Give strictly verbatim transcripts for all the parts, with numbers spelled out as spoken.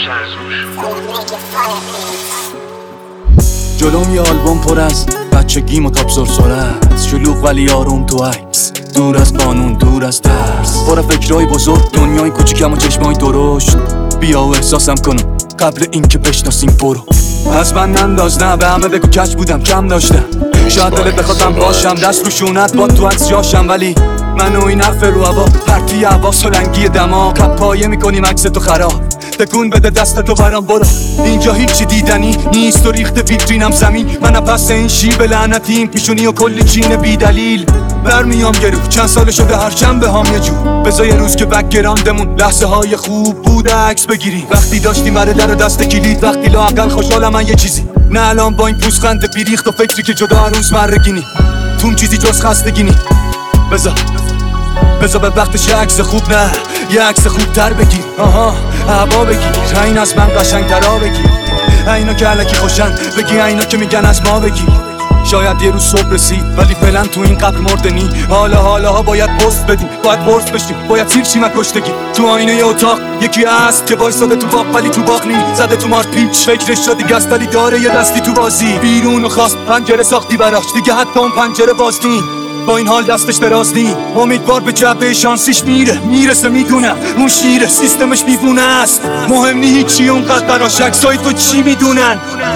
جلوم یه آلبوم پر از بچگیم و تابزور سرعت، شلوغ ولی آروم تو عکس، دور از قانون دور از ترس، پر فکرای بزرگ، دنیای کوچیکم و چشمای درشت. بیا و احساسم کنم قبل اینکه بشناسیم برو. از من ننداز، نه به همه بگو کج بودم کم داشتم. شاید دلت بخوادم باشم، دست رو شونت با تو عکس جاشم، ولی منو این حرف رو هوا پرتی هوا سلنگی دماغ کپ پایه میکنیم عکس تو خراب. تکون بده دست تو برام برو، اینجا هیچی دیدنی نیست و ریخت ویترینم زمین. من پس این شیب لعنتیم پیشونی و کلی چین بی دلیل برمیام گرو. چند سال شده هر شنبه هم یه جو بذار یه روز که بکگراندمون لحظه های خوب بوده عکس بگیریم. وقتی داشتیم بره در دست کلید، وقتی لااقل خوشحالم من یه چیزی، نه الان با این پوزخند بیریخت و فکری که جدا عروس مرگینی توم چیزی جز خستگینی. بذار بذار به وقتش یه عکس خوب، نه یه عکس خوب تر بگیر. آها هوا بگیر، این از من قشنگ ترا بگیر، اینا که علکی خوشن بگی، اینا که میگن از ما بگیر. شاید یه روز صبح رسید ولی فعلا تو این قبر مردنی. حالا حالا ها باید پست بدیم، باید برس بشیم، باید سیر شیم از کشتگی. تو آینه یه اتاق یکی هست که وایساده تو باغ ولی تو باغ نی، زده تو مارت پیچ فکرش شدی گست ولی داره یه دستی تو بازی. بیرون و خواست پنجره ساختی براش، دیگه حتی اون پنجره باز نی. با این حال دستش دراز نی، امیدوار به جبه شانسیش میره میرسه. میدونم اون شیره سیستمش میبونه است، مهم نی هیچی اونقدر براش عکسای تو چی میدونن.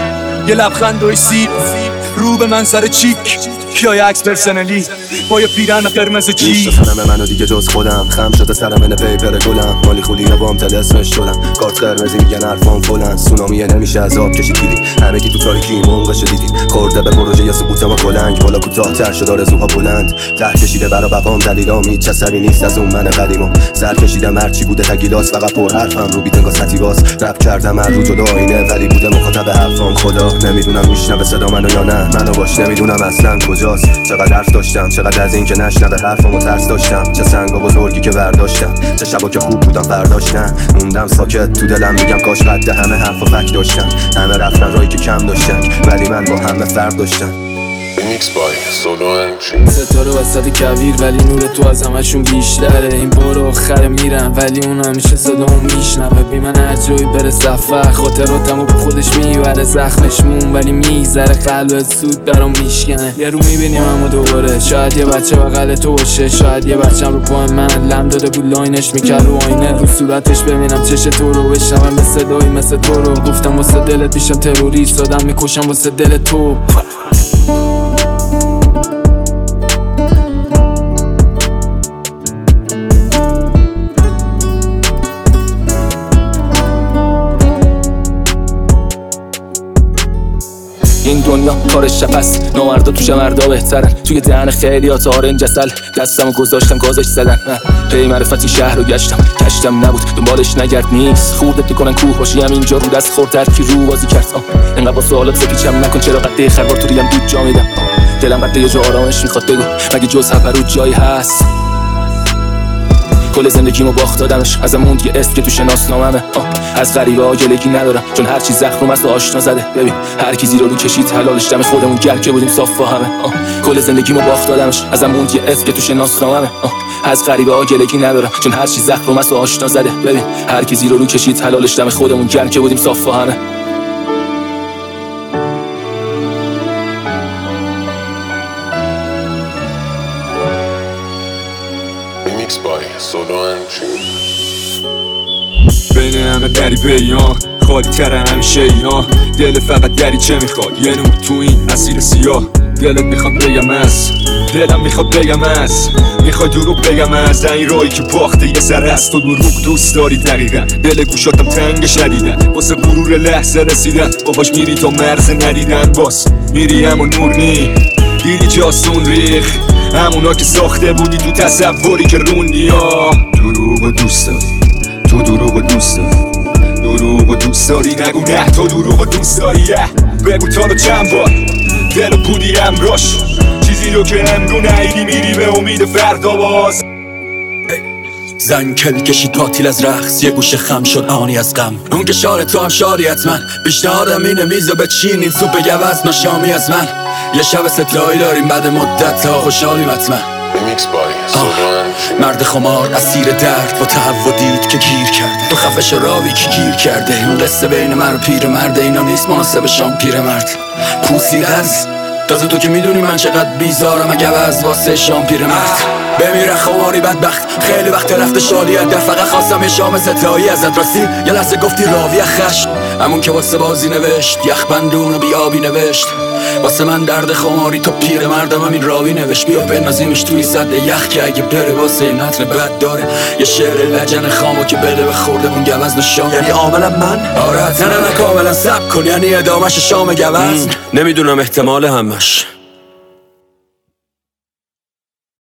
یه لبخند و سیر رو به من سر چیک، یا یه عکس پرسنلی با یه پیرن قرمز چی. میشناسنم منو دیگه جز خودم، خم شده سرم اینه پیپر گلم، مالی خولی بام تلسمش شدم، کارت قرمزی میگن حرفام فلان، سونامیه نمیشه از آب کشید دیدی، همه کی تو تاریکی منقش دیدی، خورده به پروژه یا سقوطم و کلنگ، بالا کوتاه تر شد آرزوها بلند، ته کشیده برا بقام دلیلام هیچ اثری نیست از اون من قدیمم، سر کشیدم هرچی بوده تگیلاس، فقط پر حرفم رو بیت انگار سطحی باز، رپ کردم هر رو جدا آینه ولی بوده مخاطب حرفام. خدا نمیدونم میشنوه صدا منو یا نه، منو باش نمیدونم اصلا کجاست. چقدر حرف داشتم، چقدر از این که نشنوه حرفمو ترس داشتم، چه سنگا بزرگی که برداشتم، چه شبا که خوب بودم برداشتن. موندم ساکت تو دلم میگم کاش قد همه حرف و فک داشتم، همه رفتن رایی که کم داشتن ولی من با همه فرق داشتم. میکس بای سولو انچین ستاره وسط کویر ولی نور تو از همشون بیشتره. این برو آخره میرم ولی اون همیشه صدامو میشنوه. بی من هر جایی بره سفر خاطراتمو به خودش میبره، زخمش مون ولی میذاره قلب سود برام میشکنه. یه رو میبینیم همو دوباره، شاید یه بچه بغل تو باشه، شاید یه بچم رو پای من لم داده بود لاینش میکرد رو آینه، رو صورتش ببینم چش تو رو، بشنوم به صدایی مثل تو رو. گفتم واسه دلت میشم تروریست، آدم میکشم واسه دل تو. این دنیا کارش شپس، نامردا توش مردا بهترن، توی دهن خیلی ها تارنج اصل، دستمو گذاشتم گازش زدن. پی معرفتی شهر رو گشتم گشتم نبود دنبالش نگرد نیست، خوردت میکنن کوه باشی هم اینجا رو دست خورد هر کی رو بازی کرد. انقدر با سوالات سپیچم نکن، چرا قد خربار تو ریم دود جا میدم، دلم قد یه جا آرامش میخواد، بگو مگه جز هپرو جایی هست. کل زندگیمو باخت دادمش، ازم موند یه اسم که تو شناسناممه. از غریبه ها گلگی ندارم چون هر چی زخم است و آشنا زده. ببین هر کی زیرو رو کشید حلالش دم خودمون گرم که بودیم صاف با همه. کل زندگیمو باخت دادمش، ازم موند یه اسم که تو شناسناممه. از غریبه ها گلگی ندارم چون هر چی زخم است و آشنا زده. ببین هر کی زیرو رو کشید حلالش دم خودمون گرم که بودیم صاف با همه. میکس بای سولو انچین بین همه دری بیان خالی تره همیشه اینا، دل فقط دری چه میخواد یه نور تو این اسیر سیاه. دلت میخواد بگم از دلم میخواد بگم از میخواد دروغ بگم از این رایی که باخته یه سر است. تو دروغ دوست داری دقیقا، دل گوشاتم تنگ شدیدن واسه غرور لحظه رسیدن، باهاش میری تا مرز ندیدن، باز میری همون نور نی دیدی جاسون ریخ، همونا که ساخته بودی تو تصوری که روندی ها. دروغ دوست داری، تو دروغ دوست داری، دروغ دوست داری، نگو نه تو دروغ دوست داری. بگو تا رو چند بار دل بودی امراش، چیزی رو که امرو نهیدی میری به امید فردا باز. زن کل کشید پاتیل از رقص، یه گوشه خم شد آنی از غم. اون که شار تو هم شاری حتما، پیشنهادم اینه میزو بچینیم سوپ گوز نشامی از من. یه شب ستایی داریم بعد مدت تا خوشحالیم حتما. Remix by Solo and مرد خمار اسیر درد با تهوع دید که گیر کرده تو خفش راوی که گیر کرده این قصه بین من و پیر مرده اینا نیست مناسب شام پیر مرد پوسیده از تازه تو که میدونی من چقدر بیزارم اگه از واسه شام پیر مرد بمیره خماری بدبخت خیلی وقت رفته شالیت در فقط خواستم یه شام ستایی ازت راستی یه لحظه گفتی راوی خشم همون که واسه بازی نوشت یخ بندون و بیابی نوشت واسه من درد خماری تو پیر مردم همین راوی نوشت بیا بنازیمش توی صد یخ که اگه بره واسه این نتن بد داره یه شعر لجن خامو که بده به خورده اون گوز نشام یعنی عاملا من آره نه نه کاملا سب کن یعنی ادامش شام گوز نمیدونم احتمال همش